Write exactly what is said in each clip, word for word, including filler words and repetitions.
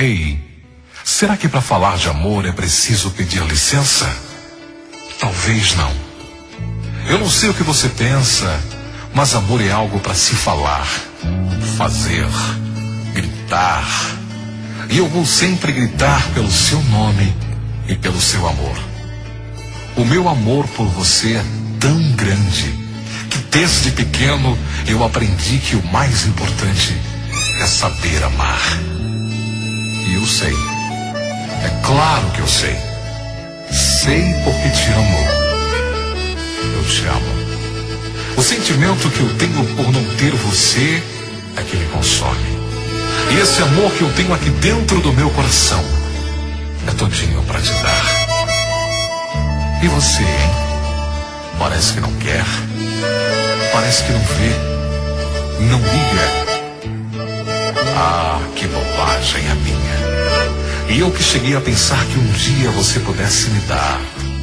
Ei, será que para falar de amor é preciso pedir licença? Talvez não. Eu não sei o que você pensa, mas amor é algo para se falar, fazer, gritar. E eu vou sempre gritar pelo seu nome e pelo seu amor. O meu amor por você é tão grande que desde pequeno eu aprendi que o mais importante é saber amar. E eu sei. É claro que eu sei. Sei porque te amo. Eu te amo. O sentimento que eu tenho por não ter você é que me consome. E esse amor que eu tenho aqui dentro do meu coração é todinho para te dar. E você, hein? Parece que não quer. Parece que não vê. Não liga. Ah, que bobagem a minha. E eu que cheguei a pensar que um dia você pudesse me dar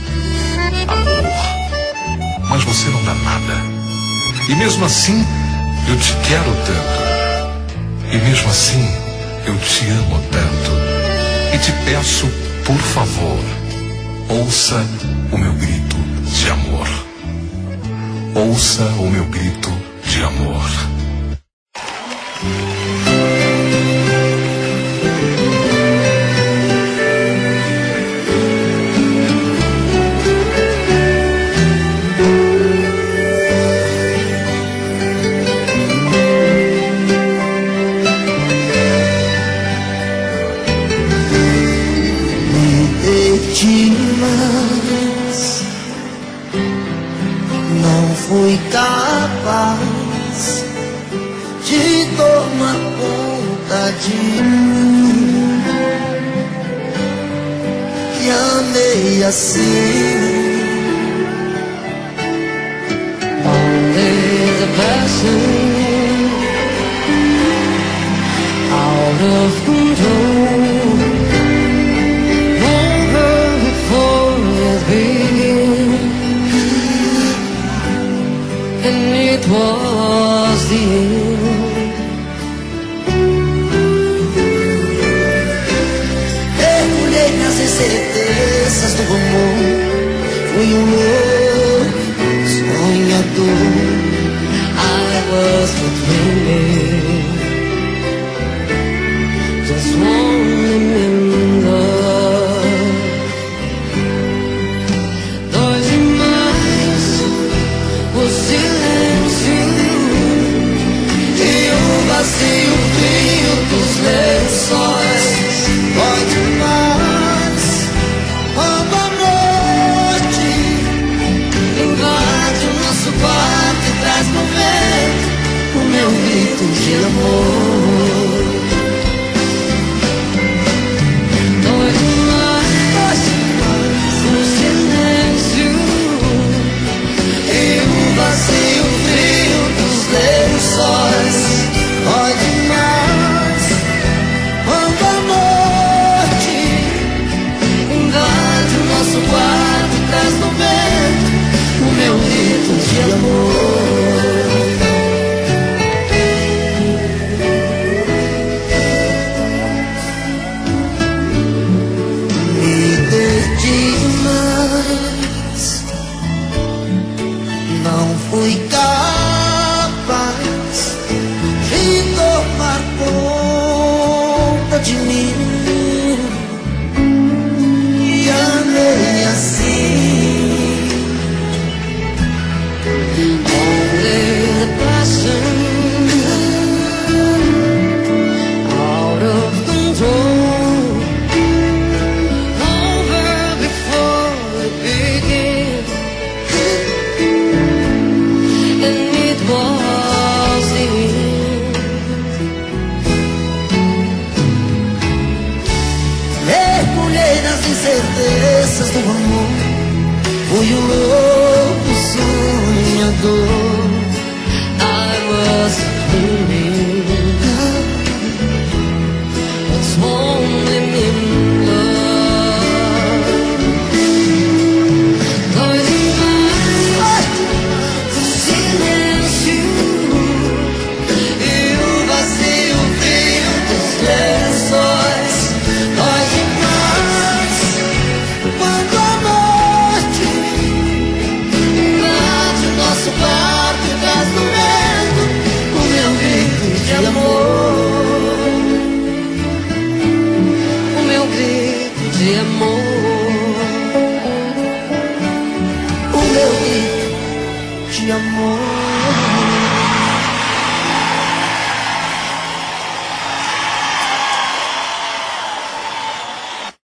amor. Mas você não dá nada. E mesmo assim, eu te quero tanto. E mesmo assim, eu te amo tanto. E te peço, por favor, ouça o meu grito de amor. Ouça o meu grito de amor. Não fui capaz de tomar conta de mim. E amei assim. Only the passion out of control. And it was the end. Mergulhei nas incertezas do amor. Fui um louco sonhador. I was but dreaming. Just one remember. Dois demais, o silêncio e o vazio frio dos lençóis. Dói demais quando a noite invade o nosso quarto e traz no vento o meu grito de amor. Dói demais o silêncio e o vazio frio dos lençóis. Dói demais quando a noite invade o nosso quarto e traz no vento o meu grito de amor. Me perdi demais. Não fui capaz de tomar conta de mim. E amei assim. Only the passion out of control. Over before it began. And it was the end. Mergulhei nas incertezas do amor. Fui um louco sonhador. I was dreaming. What's only in love. Dói demais o silêncio e o vazio frio dos lençóis. de amor, o meu grito de amor.